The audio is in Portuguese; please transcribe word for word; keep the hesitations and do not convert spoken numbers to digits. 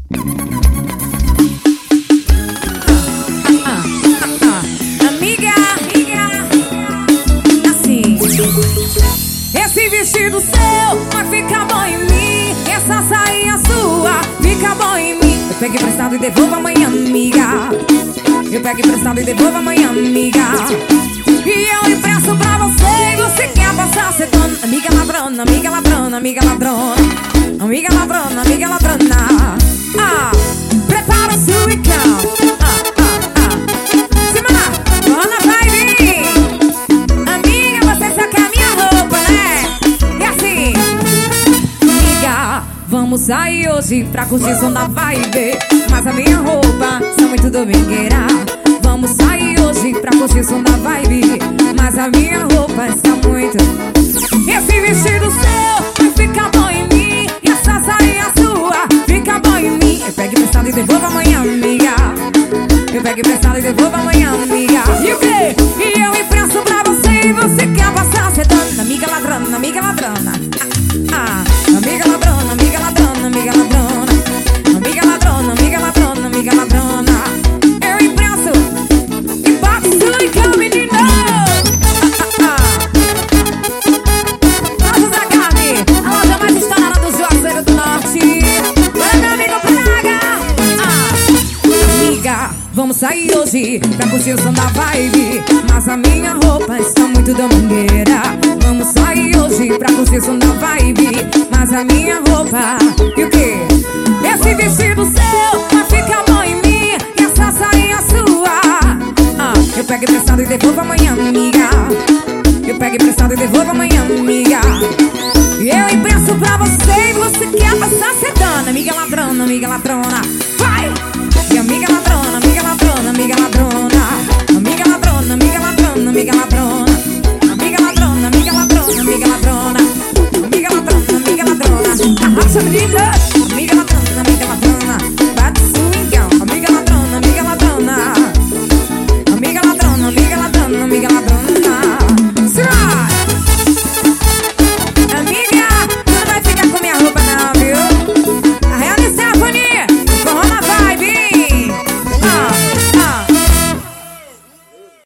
Amiga, amiga, assim. Esse vestido seu vai ficar bom em mim. Essa saia sua fica bom em mim. Eu pego emprestado e devolvo amanhã, amiga. Eu pego emprestado e devolvo amanhã, amiga. E eu empresto pra você e você quer passar ser dona. Amiga ladrona, amiga ladrona, amiga ladrona. Amiga ladrona, amiga ladrona. Ah, prepara o swicão. Ah, ah, ah. Simona, dona vai vir. Amiga, você só quer minha roupa, né? E assim, amiga, vamos sair hoje pra curtir som da vibe. Mas a minha roupa são muito domingueira. Vamos sair hoje pra curtir som da vibe. Mas a minha roupa está muito. Esse vestido seu vai ficar bom em mim. E essa saia sua fica bom em mim. Eu pego emprestado e devolvo amanhã, amiga. Eu pego emprestado e devolvo amanhã, amiga. E o quê? E eu empresto pra você e você quer passar sedando. Amiga ladrona, amiga ladrona. Ah, ah, amiga ladrona, amiga ladrona, amiga ladrona. Amiga ladrona, amiga ladrona, amiga ladrona. Eu empresto e bate swicão, menino. Ah, ah, ah. Nossa, da Gabi, a loja mais estourada do Juazeiro do Norte. Olha meu amigo Praga. Ah, amiga, vamos sair hoje pra curtir o som da vibe. Mas a minha roupa está muito domingueira. Vamos sair hoje pra curtir o som da vibe. Mas a minha roupa, e o quê? Esse vestido seu vai ficar bom em mim. E essa saia sua, ah, eu pego emprestado e devolvo amanhã, amiga. Eu pego emprestado e devolvo amanhã, amiga. E eu empresto pra você e você quer passar sedana. Amiga ladrona, amiga ladrona. Vai! E amiga ladrona, amiga ladrona, amiga ladrona.